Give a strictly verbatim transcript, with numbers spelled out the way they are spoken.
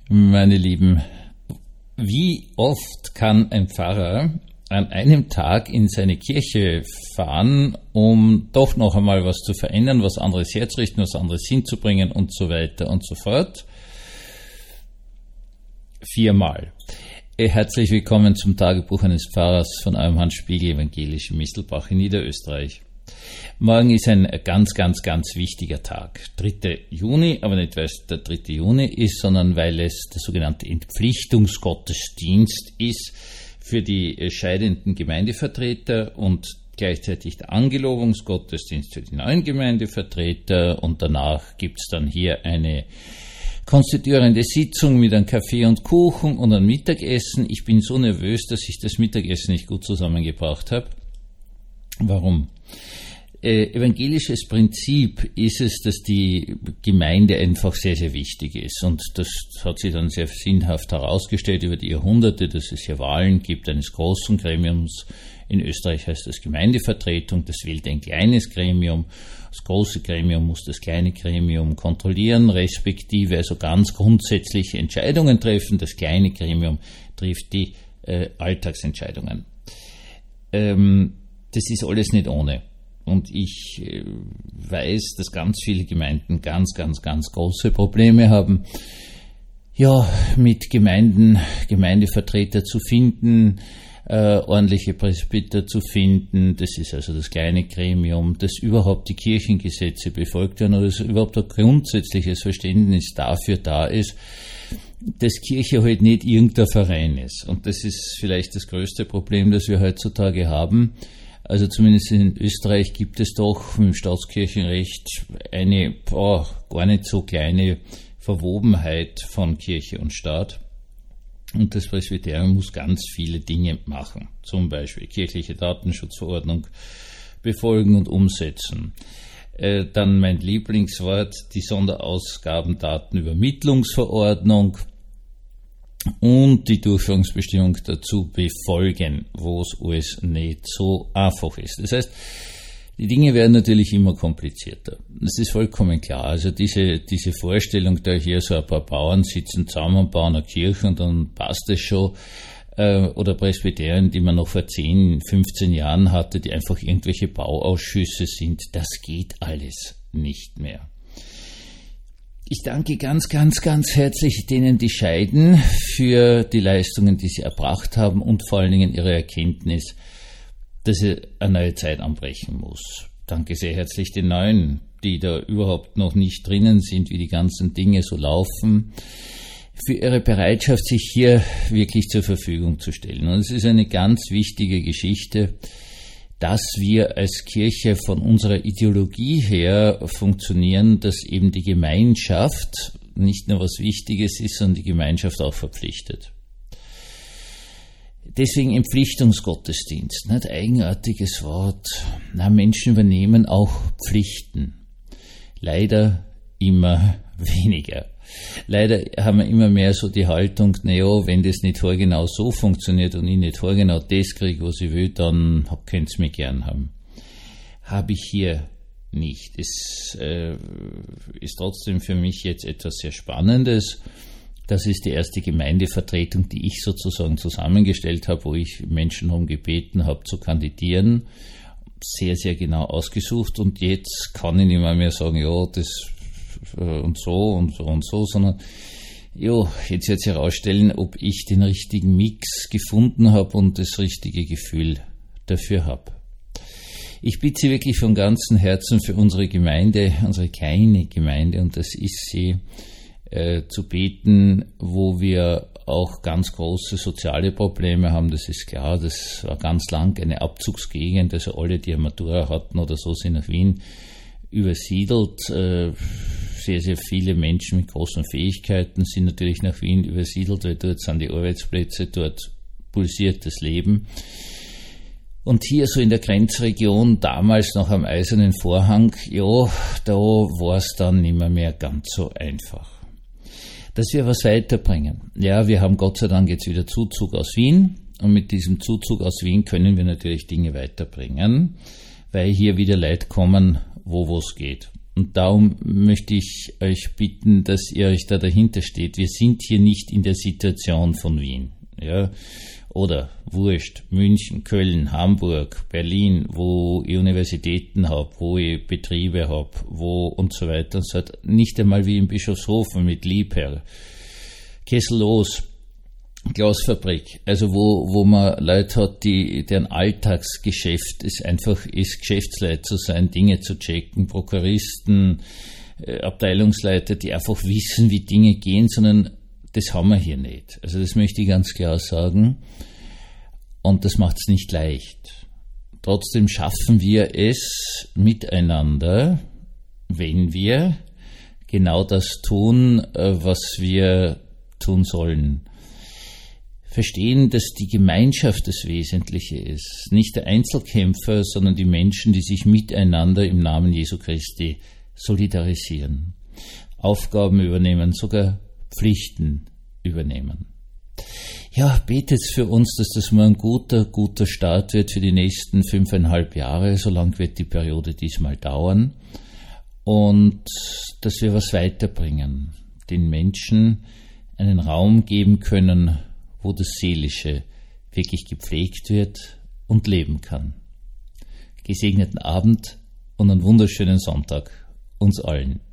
Meine Lieben, wie oft kann ein Pfarrer an einem Tag in seine Kirche fahren, um doch noch einmal was zu verändern, was anderes herzurichten, was anderes hinzubringen und so weiter und so fort? Viermal. Herzlich willkommen zum Tagebuch eines Pfarrers von eurem Hans Spiegel, evangelisch in Mistelbach in Niederösterreich. Morgen ist ein ganz, ganz, ganz wichtiger Tag. dritter Juni, aber nicht weil es der dritte Juni ist, sondern weil es der sogenannte Entpflichtungsgottesdienst ist für die scheidenden Gemeindevertreter und gleichzeitig der Angelobungsgottesdienst für die neuen Gemeindevertreter, und danach gibt es dann hier eine konstituierende Sitzung mit einem Kaffee und Kuchen und einem Mittagessen. Ich bin so nervös, dass ich das Mittagessen nicht gut zusammengebracht habe. Warum? Äh, evangelisches Prinzip ist es, dass die Gemeinde einfach sehr, sehr wichtig ist. Und das hat sich dann sehr sinnhaft herausgestellt über die Jahrhunderte, dass es hier Wahlen gibt eines großen Gremiums. In Österreich heißt das Gemeindevertretung, das wählt ein kleines Gremium. Das große Gremium muss das kleine Gremium kontrollieren, respektive also ganz grundsätzliche Entscheidungen treffen. Das kleine Gremium trifft die äh, Alltagsentscheidungen. Ähm, das ist alles nicht ohne. Und ich äh, weiß, dass ganz viele Gemeinden ganz, ganz, ganz große Probleme haben, ja, mit Gemeinden, Gemeindevertreter zu finden, Äh, ordentliche Presbyter zu finden. Das ist also das kleine Gremium, dass überhaupt die Kirchengesetze befolgt werden oder dass überhaupt ein grundsätzliches Verständnis dafür da ist, dass Kirche halt nicht irgendein Verein ist. Und das ist vielleicht das größte Problem, das wir heutzutage haben. Also zumindest in Österreich gibt es doch im Staatskirchenrecht eine oh, gar nicht so kleine Verwobenheit von Kirche und Staat. Und das Presbyterium muss ganz viele Dinge machen, zum Beispiel kirchliche Datenschutzverordnung befolgen und umsetzen. Äh, dann mein Lieblingswort, die Sonderausgabendatenübermittlungsverordnung und die Durchführungsbestimmung dazu befolgen, wo es alles nicht so einfach ist. Das heißt, die Dinge werden natürlich immer komplizierter. Das ist vollkommen klar. Also diese, diese Vorstellung, da hier so ein paar Bauern sitzen zusammen und bauen eine Kirche und dann passt es schon, äh, oder Presbyterien, die man noch vor zehn, fünfzehn Jahren hatte, die einfach irgendwelche Bauausschüsse sind, das geht alles nicht mehr. Ich danke ganz, ganz, ganz herzlich denen, die scheiden, für die Leistungen, die sie erbracht haben und vor allen Dingen ihre Erkenntnis, dass er eine neue Zeit anbrechen muss. Danke sehr herzlich den Neuen, die da überhaupt noch nicht drinnen sind, wie die ganzen Dinge so laufen, für ihre Bereitschaft, sich hier wirklich zur Verfügung zu stellen. Und es ist eine ganz wichtige Geschichte, dass wir als Kirche von unserer Ideologie her funktionieren, dass eben die Gemeinschaft nicht nur was Wichtiges ist, sondern die Gemeinschaft auch verpflichtet. Deswegen Entpflichtungsgottesdienst, nicht eigenartiges Wort. Na, Menschen übernehmen auch Pflichten. Leider immer weniger. Leider haben wir immer mehr so die Haltung, naja, wenn das nicht vorgenau so funktioniert und ich nicht vorgenau das kriege, was ich will, dann könnt ihr mich gern haben. Habe ich hier nicht. Es äh, ist trotzdem für mich jetzt etwas sehr Spannendes. Das ist die erste Gemeindevertretung, die ich sozusagen zusammengestellt habe, wo ich Menschen darum gebeten habe, zu kandidieren. Sehr, sehr genau ausgesucht. Und jetzt kann ich nicht mehr, mehr sagen, ja, das und so und so und so, sondern ja, jetzt wird sich herausstellen, ob ich den richtigen Mix gefunden habe und das richtige Gefühl dafür habe. Ich bitte Sie wirklich von ganzem Herzen für unsere Gemeinde, unsere kleine Gemeinde, und das ist sie, Äh, zu beten, wo wir auch ganz große soziale Probleme haben. Das ist klar, das war ganz lang eine Abzugsgegend, also alle, die eine Matura hatten oder so, sind nach Wien übersiedelt. Äh, sehr, sehr viele Menschen mit großen Fähigkeiten sind natürlich nach Wien übersiedelt, weil dort sind die Arbeitsplätze, dort pulsiert das Leben. Und hier so in der Grenzregion, damals noch am Eisernen Vorhang, ja, da war es dann nicht mehr, mehr ganz so einfach. Dass wir was weiterbringen. Ja, wir haben Gott sei Dank jetzt wieder Zuzug aus Wien, und mit diesem Zuzug aus Wien können wir natürlich Dinge weiterbringen, weil hier wieder Leute kommen, wo es geht. Und darum möchte ich euch bitten, dass ihr euch da dahinter steht. Wir sind hier nicht in der Situation von Wien, ja, oder wurscht, München, Köln, Hamburg, Berlin, wo ich Universitäten habe, wo ich Betriebe habe, wo und so weiter und so fort. Nicht einmal wie in Bischofshofen mit Liebherr, Kesselos, Glasfabrik, also wo, wo man Leute hat, die, deren Alltagsgeschäft ist einfach ist, Geschäftsleiter zu sein, Dinge zu checken, Prokuristen, äh, Abteilungsleiter, die einfach wissen, wie Dinge gehen, sondern das haben wir hier nicht. Also das möchte ich ganz klar sagen. Und das macht es nicht leicht. Trotzdem schaffen wir es miteinander, wenn wir genau das tun, was wir tun sollen. Verstehen, dass die Gemeinschaft das Wesentliche ist. Nicht der Einzelkämpfer, sondern die Menschen, die sich miteinander im Namen Jesu Christi solidarisieren. Aufgaben übernehmen, sogar Pflichten übernehmen. Ja, betet für uns, dass das mal ein guter, guter Start wird für die nächsten fünfeinhalb Jahre. So lang wird die Periode diesmal dauern. Und dass wir was weiterbringen. Den Menschen einen Raum geben können, wo das Seelische wirklich gepflegt wird und leben kann. Gesegneten Abend und einen wunderschönen Sonntag uns allen.